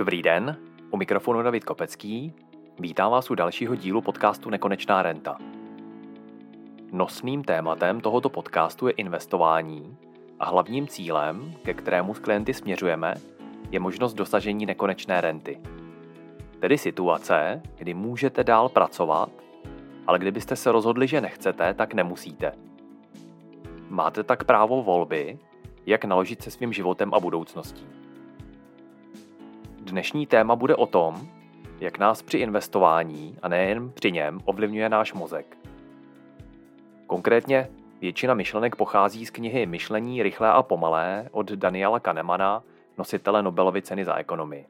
Dobrý den, u mikrofonu David Kopecký. Vítám vás u dalšího dílu podcastu Nekonečná renta. Nosným tématem tohoto podcastu je investování a hlavním cílem, ke kterému s klienty směřujeme, je možnost dosažení nekonečné renty. Tedy situace, kdy můžete dál pracovat, ale kdybyste se rozhodli, že nechcete, tak nemusíte. Máte tak právo volby, jak naložit se svým životem a budoucností. Dnešní téma bude o tom, jak nás při investování a nejen při něm ovlivňuje náš mozek. Konkrétně většina myšlenek pochází z knihy Myšlení rychlé a pomalé od Daniela Kahnemana, nositele Nobelovy ceny za ekonomii.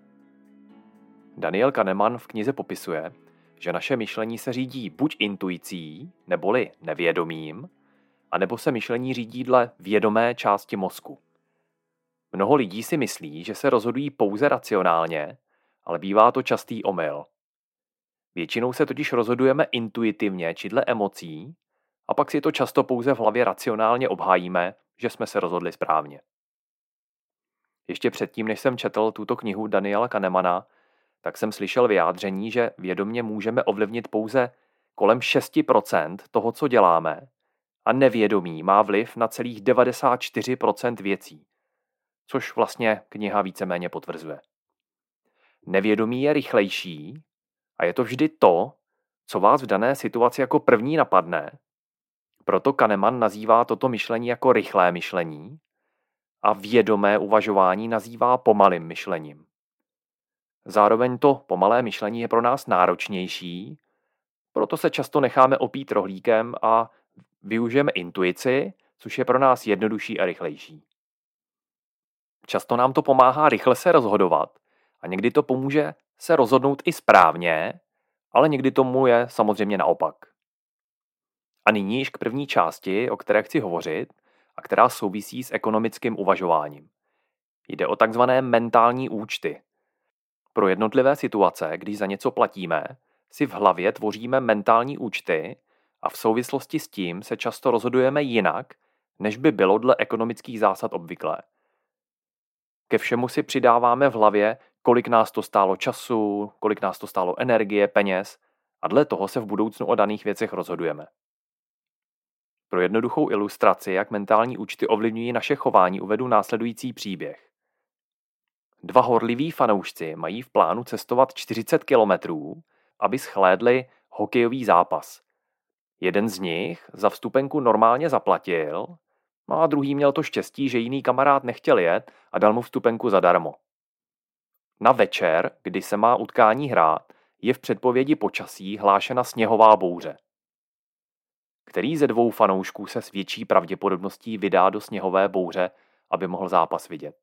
Daniel Kahneman v knize popisuje, že naše myšlení se řídí buď intuicí, neboli nevědomím, anebo se myšlení řídí dle vědomé části mozku. Mnoho lidí si myslí, že se rozhodují pouze racionálně, ale bývá to častý omyl. Většinou se totiž rozhodujeme intuitivně či dle emocí a pak si to často pouze v hlavě racionálně obhájíme, že jsme se rozhodli správně. Ještě předtím, než jsem četl tuto knihu Daniela Kahnemana, tak jsem slyšel vyjádření, že vědomě můžeme ovlivnit pouze kolem 6% toho, co děláme, a nevědomí má vliv na celých 94% věcí, což vlastně kniha víceméně potvrzuje. Nevědomí je rychlejší a je to vždy to, co vás v dané situaci jako první napadne. Proto Kahneman nazývá toto myšlení jako rychlé myšlení a vědomé uvažování nazývá pomalým myšlením. Zároveň to pomalé myšlení je pro nás náročnější, proto se často necháme opít rohlíkem a využijeme intuici, což je pro nás jednodušší a rychlejší. Často nám to pomáhá rychle se rozhodovat a někdy to pomůže se rozhodnout i správně, ale někdy tomu je samozřejmě naopak. A nyní již k první části, o které chci hovořit a která souvisí s ekonomickým uvažováním. Jde o takzvané mentální účty. Pro jednotlivé situace, když za něco platíme, si v hlavě tvoříme mentální účty a v souvislosti s tím se často rozhodujeme jinak, než by bylo dle ekonomických zásad obvyklé. Ke všemu si přidáváme v hlavě, kolik nás to stálo času, kolik nás to stálo energie, peněz a dle toho se v budoucnu o daných věcech rozhodujeme. Pro jednoduchou ilustraci, jak mentální účty ovlivňují naše chování, uvedu následující příběh. Dva horliví fanoušci mají v plánu cestovat 40 kilometrů, aby shlédli hokejový zápas. Jeden z nich za vstupenku normálně zaplatil, no a druhý měl to štěstí, že jiný kamarád nechtěl jet a dal mu vstupenku zadarmo. Na večer, kdy se má utkání hrát, je v předpovědi počasí hlášena sněhová bouře. Který ze dvou fanoušků se s větší pravděpodobností vydá do sněhové bouře, aby mohl zápas vidět?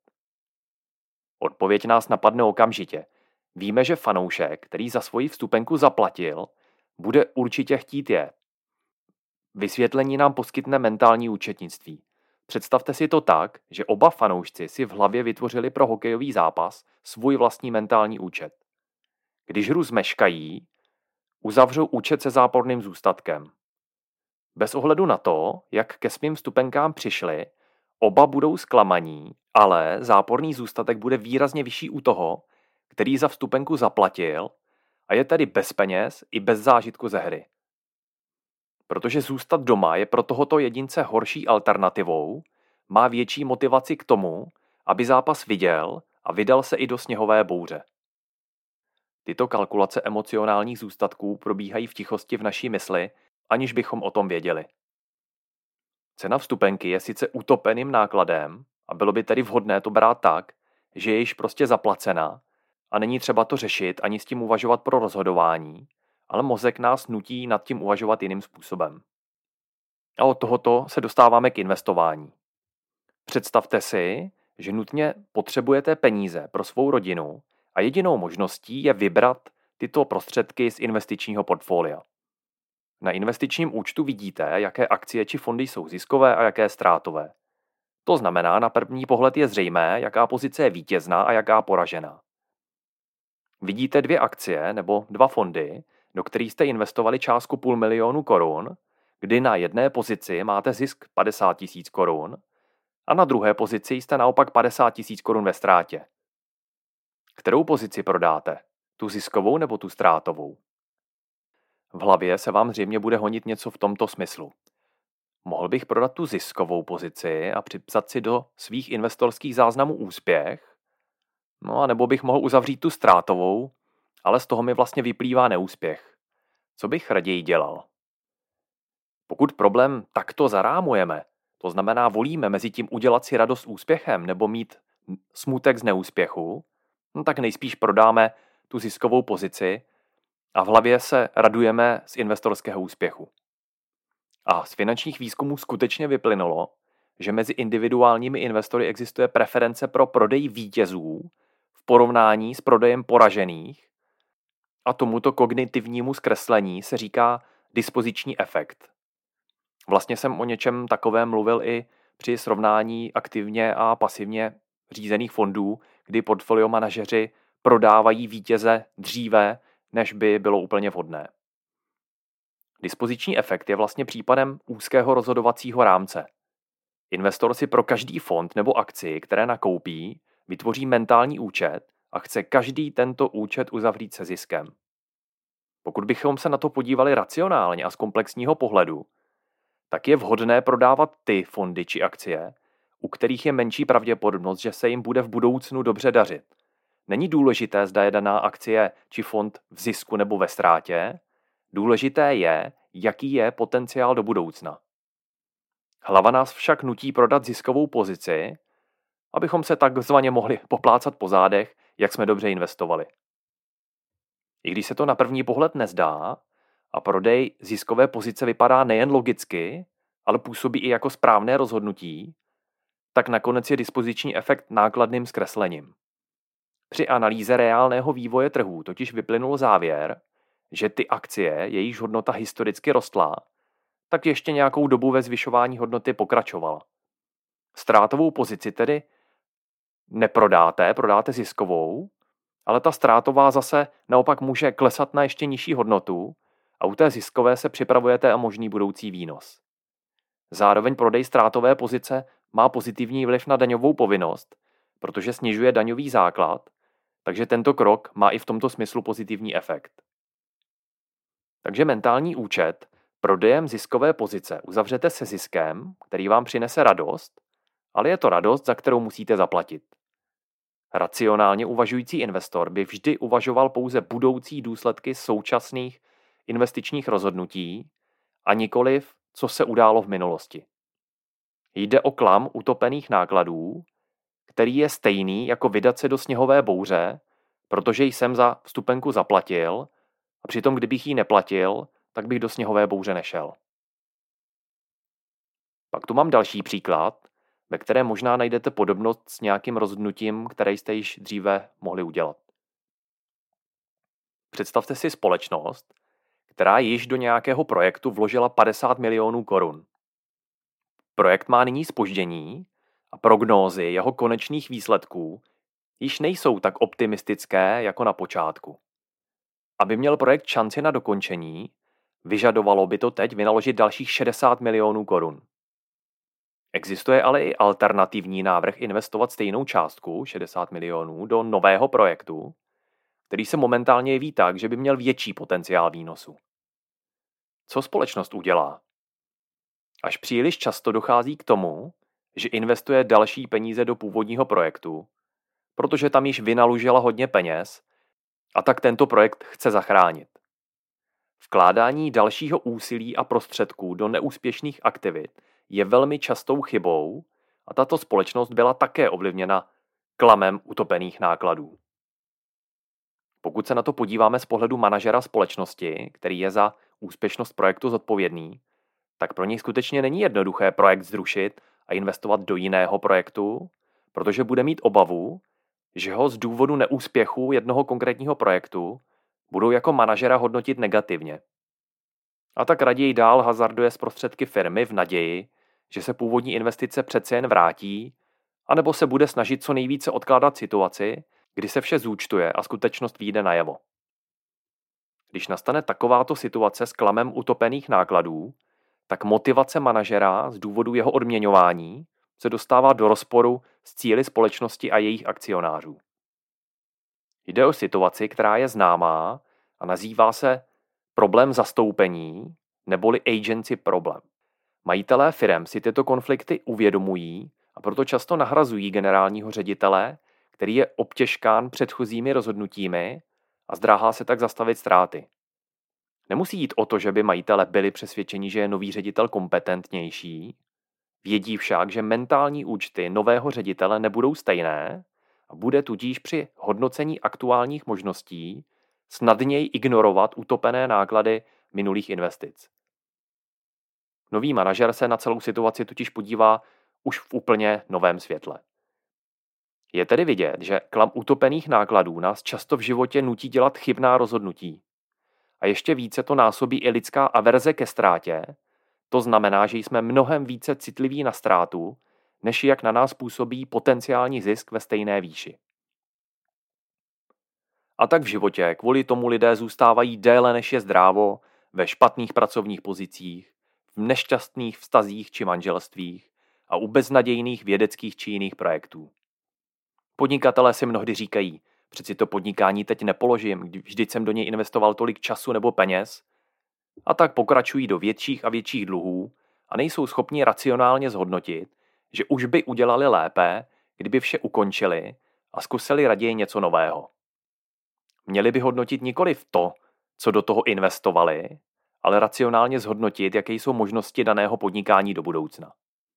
Odpověď nás napadne okamžitě. Víme, že fanoušek, který za svoji vstupenku zaplatil, bude určitě chtít jet. Vysvětlení nám poskytne mentální účetnictví. Představte si to tak, že oba fanoušci si v hlavě vytvořili pro hokejový zápas svůj vlastní mentální účet. Když hru zmeškají, uzavřou účet se záporným zůstatkem. Bez ohledu na to, jak ke svým vstupenkám přišli, oba budou zklamaní, ale záporný zůstatek bude výrazně vyšší u toho, který za vstupenku zaplatil a je tedy bez peněz i bez zážitku ze hry. Protože zůstat doma je pro tohoto jedince horší alternativou, má větší motivaci k tomu, aby zápas viděl a vydal se i do sněhové bouře. Tyto kalkulace emocionálních zůstatků probíhají v tichosti v naší mysli, aniž bychom o tom věděli. Cena vstupenky je sice utopeným nákladem a bylo by tedy vhodné to brát tak, že je již prostě zaplacená a není třeba to řešit ani s tím uvažovat pro rozhodování, ale mozek nás nutí nad tím uvažovat jiným způsobem. A od tohoto se dostáváme k investování. Představte si, že nutně potřebujete peníze pro svou rodinu a jedinou možností je vybrat tyto prostředky z investičního portfolia. Na investičním účtu vidíte, jaké akcie či fondy jsou ziskové a jaké ztrátové. To znamená, na první pohled je zřejmé, jaká pozice je vítězná a jaká poražená. Vidíte dvě akcie nebo dva fondy, do kterých jste investovali částku 500 000 korun, kdy na jedné pozici máte zisk 50 000 korun a na druhé pozici jste naopak 50 000 korun ve ztrátě. Kterou pozici prodáte? Tu ziskovou nebo tu ztrátovou? V hlavě se vám zřejmě bude honit něco v tomto smyslu. Mohl bych prodat tu ziskovou pozici a připsat si do svých investorských záznamů úspěch? No a nebo bych mohl uzavřít tu ztrátovou, ale z toho mi vlastně vyplývá neúspěch. Co bych raději dělal? Pokud problém takto zarámujeme, to znamená volíme mezi tím udělat si radost úspěchem nebo mít smutek z neúspěchu, no tak nejspíš prodáme tu ziskovou pozici a v hlavě se radujeme z investorského úspěchu. A z finančních výzkumů skutečně vyplynulo, že mezi individuálními investory existuje preference pro prodej vítězů v porovnání s prodejem poražených a tomuto kognitivnímu zkreslení se říká dispoziční efekt. Vlastně jsem o něčem takovém mluvil i při srovnání aktivně a pasivně řízených fondů, kdy portfolio manažeři prodávají vítěze dříve, než by bylo úplně vhodné. Dispoziční efekt je vlastně případem úzkého rozhodovacího rámce. Investor si pro každý fond nebo akci, které nakoupí, vytvoří mentální účet a chce každý tento účet uzavřít se ziskem. Pokud bychom se na to podívali racionálně a z komplexního pohledu, tak je vhodné prodávat ty fondy či akcie, u kterých je menší pravděpodobnost, že se jim bude v budoucnu dobře dařit. Není důležité, zda je daná akcie či fond v zisku nebo ve ztrátě, důležité je, jaký je potenciál do budoucna. Hlava nás však nutí prodat ziskovou pozici, abychom se takzvaně mohli poplácat po zádech, jak jsme dobře investovali. I když se to na první pohled nezdá a prodej ziskové pozice vypadá nejen logicky, ale působí i jako správné rozhodnutí, tak nakonec je dispoziční efekt nákladným zkreslením. Při analýze reálného vývoje trhů totiž vyplynul závěr, že ty akcie, jejichž hodnota historicky rostla, tak ještě nějakou dobu ve zvyšování hodnoty pokračovala. Ztrátovou pozici tedy prodáte ziskovou, ale ta ztrátová zase naopak může klesat na ještě nižší hodnotu a u té ziskové se připravujete o možný budoucí výnos. Zároveň prodej ztrátové pozice má pozitivní vliv na daňovou povinnost, protože snižuje daňový základ, takže tento krok má i v tomto smyslu pozitivní efekt. Takže mentální účet prodejem ziskové pozice uzavřete se ziskem, který vám přinese radost, ale je to radost, za kterou musíte zaplatit. Racionálně uvažující investor by vždy uvažoval pouze budoucí důsledky současných investičních rozhodnutí a nikoliv, co se událo v minulosti. Jde o klam utopených nákladů, který je stejný jako vydat se do sněhové bouře, protože jsem za vstupenku zaplatil a přitom kdybych ji neplatil, tak bych do sněhové bouře nešel. Pak tu mám další příklad, ve kterém možná najdete podobnost s nějakým rozhodnutím, které jste již dříve mohli udělat. Představte si společnost, která již do nějakého projektu vložila 50 milionů korun. Projekt má nyní zpoždění a prognózy jeho konečných výsledků již nejsou tak optimistické jako na počátku. Aby měl projekt šanci na dokončení, vyžadovalo by to teď vynaložit dalších 60 milionů korun. Existuje ale i alternativní návrh investovat stejnou částku, 60 milionů, do nového projektu, který se momentálně jeví tak, že by měl větší potenciál výnosu. Co společnost udělá? Až příliš často dochází k tomu, že investuje další peníze do původního projektu, protože tam již vynaložila hodně peněz a tak tento projekt chce zachránit. Vkládání dalšího úsilí a prostředků do neúspěšných aktivit je velmi častou chybou a tato společnost byla také ovlivněna klamem utopených nákladů. Pokud se na to podíváme z pohledu manažera společnosti, který je za úspěšnost projektu zodpovědný, tak pro něj skutečně není jednoduché projekt zrušit a investovat do jiného projektu, protože bude mít obavu, že ho z důvodu neúspěchu jednoho konkrétního projektu budou jako manažera hodnotit negativně. A tak raději dál hazarduje s prostředky firmy v naději, že se původní investice přece jen vrátí, anebo se bude snažit co nejvíce odkládat situaci, kdy se vše zúčtuje a skutečnost vyjde najevo. Když nastane takováto situace s klamem utopených nákladů, tak motivace manažera z důvodu jeho odměňování se dostává do rozporu s cíli společnosti a jejich akcionářů. Jde o situaci, která je známá a nazývá se problém zastoupení neboli agency problem. Majitelé firem si tyto konflikty uvědomují a proto často nahrazují generálního ředitele, který je obtěžkán předchozími rozhodnutími a zdráhá se tak zastavit ztráty. Nemusí jít o to, že by majitele byli přesvědčeni, že je nový ředitel kompetentnější, vědí však, že mentální účty nového ředitele nebudou stejné a bude tudíž při hodnocení aktuálních možností snadněji ignorovat utopené náklady minulých investic. Nový manažer se na celou situaci totiž podívá už v úplně novém světle. Je tedy vidět, že klam utopených nákladů nás často v životě nutí dělat chybná rozhodnutí. A ještě více to násobí i lidská averze ke ztrátě. To znamená, že jsme mnohem více citliví na ztrátu, než jak na nás působí potenciální zisk ve stejné výši. A tak v životě kvůli tomu lidé zůstávají déle než je zdrávo, ve špatných pracovních pozicích, v nešťastných vztazích či manželstvích a u beznadějných vědeckých či jiných projektů. Podnikatelé si mnohdy říkají, přeci to podnikání teď nepoložím, vždyť jsem do něj investoval tolik času nebo peněz, a tak pokračují do větších a větších dluhů a nejsou schopni racionálně zhodnotit, že už by udělali lépe, kdyby vše ukončili a zkusili raději něco nového. Měli by hodnotit nikoliv to, co do toho investovali, ale racionálně zhodnotit, jaké jsou možnosti daného podnikání do budoucna.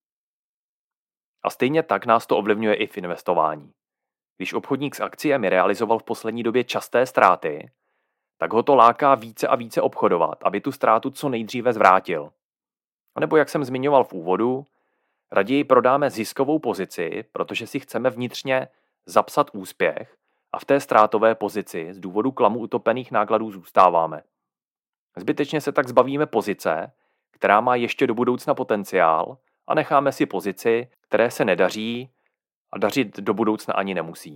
A stejně tak nás to ovlivňuje i v investování. Když obchodník s akciemi realizoval v poslední době časté ztráty, tak ho to láká více a více obchodovat, aby tu ztrátu co nejdříve zvrátil. A nebo jak jsem zmiňoval v úvodu, raději prodáme ziskovou pozici, protože si chceme vnitřně zapsat úspěch a v té ztrátové pozici z důvodu klamu utopených nákladů zůstáváme. Zbytečně se tak zbavíme pozice, která má ještě do budoucna potenciál, a necháme si pozici, které se nedaří a dařit do budoucna ani nemusí.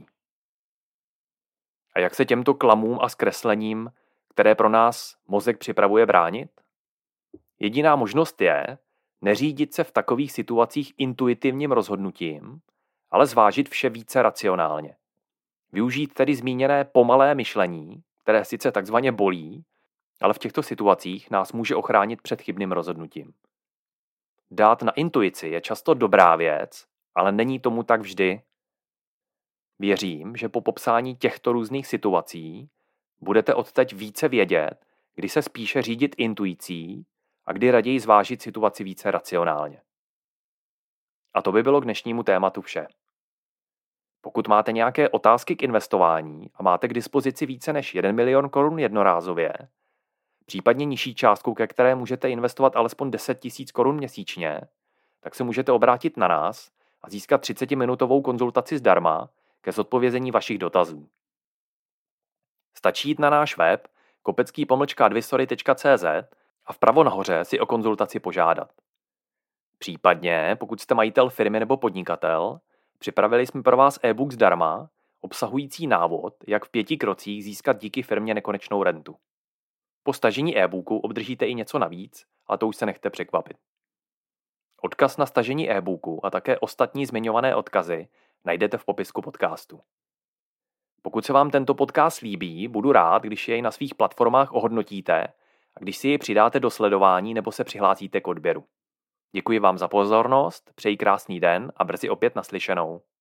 A jak se těmto klamům a zkreslením, které pro nás mozek připravuje, bránit? Jediná možnost je neřídit se v takových situacích intuitivním rozhodnutím, ale zvážit vše více racionálně. Využít tedy zmíněné pomalé myšlení, které sice takzvaně bolí, ale v těchto situacích nás může ochránit před chybným rozhodnutím. Dát na intuici je často dobrá věc, ale není tomu tak vždy. Věřím, že po popsání těchto různých situací budete odteď více vědět, kdy se spíše řídit intuicí a kdy raději zvážit situaci více racionálně. A to by bylo k dnešnímu tématu vše. Pokud máte nějaké otázky k investování a máte k dispozici více než 1 milion korun jednorázově, případně nižší částku, ke které můžete investovat alespoň 10 000 korun měsíčně, tak se můžete obrátit na nás a získat 30-minutovou konzultaci zdarma ke zodpovězení vašich dotazů. Stačí jít na náš web kopecký-advisory.cz a vpravo nahoře si o konzultaci požádat. Případně, pokud jste majitel firmy nebo podnikatel, připravili jsme pro vás e-book zdarma, obsahující návod, jak v 5 krocích získat díky firmě nekonečnou rentu. Po stažení e-booku obdržíte i něco navíc, a to už se nechte překvapit. Odkaz na stažení e-booku a také ostatní zmiňované odkazy najdete v popisku podcastu. Pokud se vám tento podcast líbí, budu rád, když jej na svých platformách ohodnotíte a když si jej přidáte do sledování nebo se přihlásíte k odběru. Děkuji vám za pozornost, přeji krásný den a brzy opět naslyšenou.